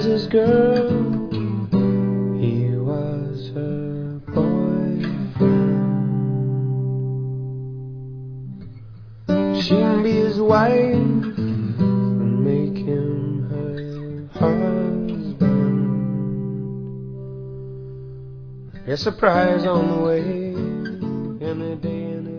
was his girl, he was her boyfriend. She can be his wife and make him her husband. A surprise on the way, any day, any